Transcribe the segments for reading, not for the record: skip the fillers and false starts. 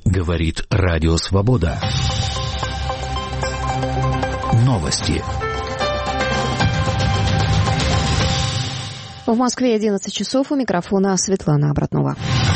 Говорит Радио Свобода. Новости. В Москве 11 часов. У микрофона Светлана Обратнова.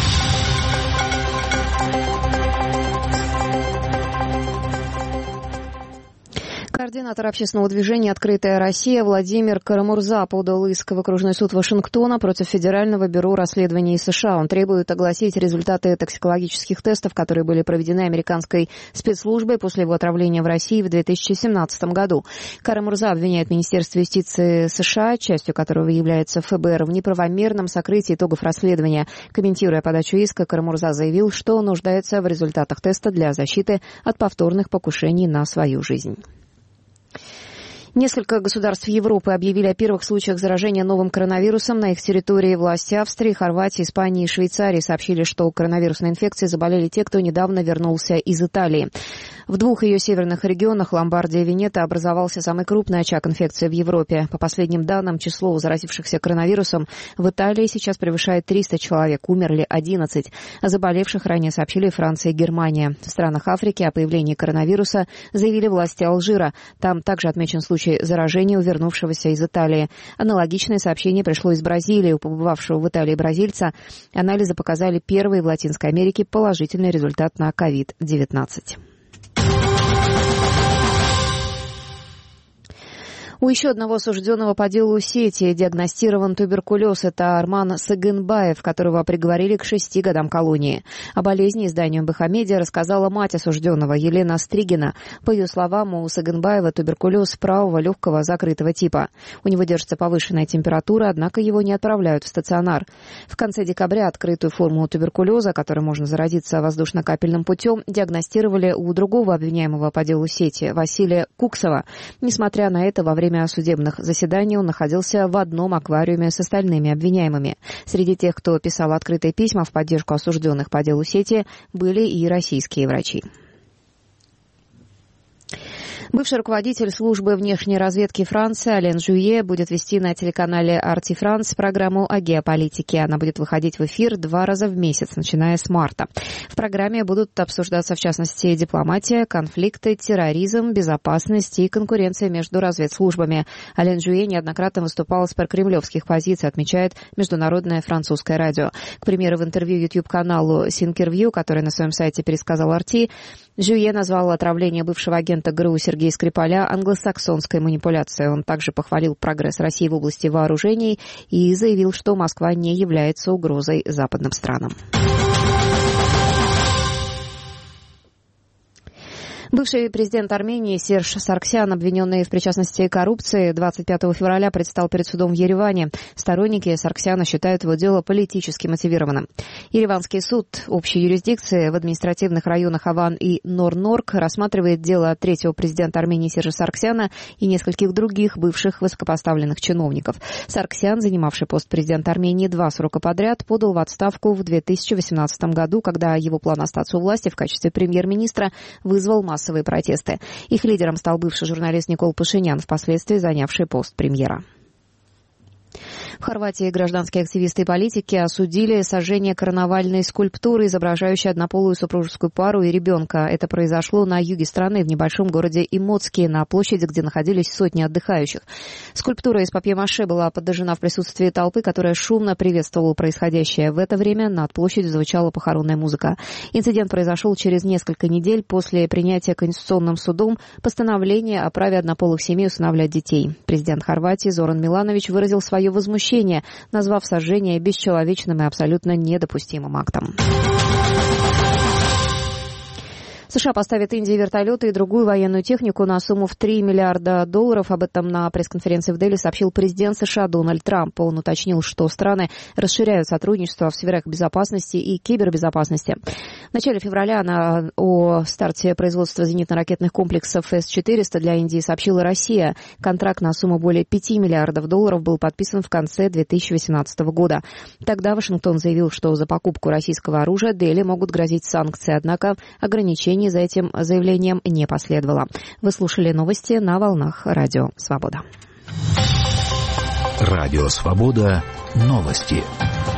Координатор общественного движения «Открытая Россия» Владимир Карамурза подал иск в окружной суд Вашингтона против Федерального бюро расследований США. Он требует огласить результаты токсикологических тестов, которые были проведены американской спецслужбой после его отравления в России в 2017 году. Карамурза обвиняет Министерство юстиции США, частью которого является ФБР, в неправомерном сокрытии итогов расследования. Комментируя подачу иска, Карамурза заявил, что нуждается в результатах теста для защиты от повторных покушений на свою жизнь. Несколько государств Европы объявили о первых случаях заражения новым коронавирусом. На их территории власти Австрии, Хорватии, Испании и Швейцарии сообщили, что коронавирусной инфекцией заболели те, кто недавно вернулся из Италии. В двух ее северных регионах, Ломбардия и Венето, образовался самый крупный очаг инфекции в Европе. По последним данным, число заразившихся коронавирусом в Италии сейчас превышает 300 человек, умерли 11. О заболевших ранее сообщили Франция и Германия. В странах Африки о появлении коронавируса заявили власти Алжира. Там также отмечен случай заражения у вернувшегося из Италии. Аналогичное сообщение пришло из Бразилии. У побывавшего в Италии бразильца анализы показали первый в Латинской Америке положительный результат на COVID-19. У еще одного осужденного по делу сети диагностирован туберкулез. Это Арман Сагынбаев, которого приговорили к 6 годам колонии. О болезни изданию МБХ-медиа рассказала мать осужденного Елена Стригина. По ее словам, у Сагынбаева туберкулез правого легкого закрытого типа. У него держится повышенная температура, однако его не отправляют в стационар. В конце декабря открытую форму туберкулеза, которой можно заразиться воздушно-капельным путем, диагностировали у другого обвиняемого по делу сети Василия Куксова. Несмотря на это, во время судебных заседаний он находился в одном аквариуме с остальными обвиняемыми. Среди тех, кто писал открытые письма в поддержку осужденных по делу сети, были и российские врачи. Бывший руководитель службы внешней разведки Франции Ален Жюе будет вести на телеканале Арти Франс программу о геополитике. Она будет выходить в эфир 2 раза в месяц, начиная с марта. В программе будут обсуждаться, в частности, дипломатия, конфликты, терроризм, безопасность и конкуренция между разведслужбами. Ален Жюе неоднократно выступал с прокремлевских позиций, отмечает международное французское радио. К примеру, в интервью YouTube-каналу Синкервью, который на своем сайте пересказал Арти, Жюе назвал отравление бывшего агента ГРУ Сергея Скрипаля англосаксонской манипуляцией. Он также похвалил прогресс России в области вооружений и заявил, что Москва не является угрозой западным странам. Бывший президент Армении Серж Саргсян, обвиненный в причастности к коррупции, 25 февраля предстал перед судом в Ереване. Сторонники Саргсяна считают его дело политически мотивированным. Ереванский суд общей юрисдикции в административных районах Аван и Нор-Норк рассматривает дело третьего президента Армении Сержа Саргсяна и нескольких других бывших высокопоставленных чиновников. Саргсян, занимавший пост президента Армении 2 срока подряд, подал в отставку в 2018 году, когда его план остаться у власти в качестве премьер-министра вызвал массовые протесты. Их лидером стал бывший журналист Никол Пашинян, впоследствии занявший пост премьера. В Хорватии гражданские активисты и политики осудили сожжение карнавальной скульптуры, изображающей однополую супружескую пару и ребенка. Это произошло на юге страны, в небольшом городе Имоцки, на площади, где находились сотни отдыхающих. Скульптура из папье-маше была подожжена в присутствии толпы, которая шумно приветствовала происходящее. В это время над площадью звучала похоронная музыка. Инцидент произошел через несколько недель после принятия Конституционным судом постановления о праве однополых семей усыновлять детей. Президент Хорватии Зоран Миланович выразил свое возмущение, назвав сожжение бесчеловечным и абсолютно недопустимым актом. США поставят Индии вертолеты и другую военную технику на сумму в $3 миллиарда. Об этом на пресс-конференции в Дели сообщил президент США Дональд Трамп. Он уточнил, что страны расширяют сотрудничество в сферах безопасности и кибербезопасности. В начале февраля о старте производства зенитно-ракетных комплексов С-400 для Индии сообщила Россия. Контракт на сумму более $5 миллиардов был подписан в конце 2018 года. Тогда Вашингтон заявил, что за покупку российского оружия Дели могут грозить санкции, однако ограничений за этим заявлением не последовало. Вы слушали новости на волнах Радио Свобода. Радио Свобода. Новости.